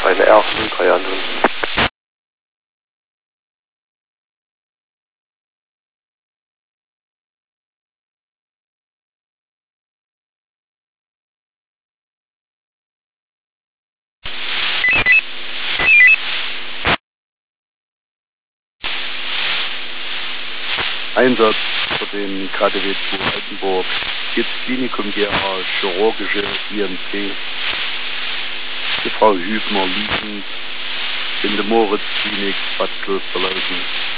eine R und 3 anderen. Einsatz für den KTW 2 Altenburg. Jetzt Klinikum GmbH, chirurgische IMC. Die Frau Hübner liegend in der Moritz-Klinik Bad Klosterlausen.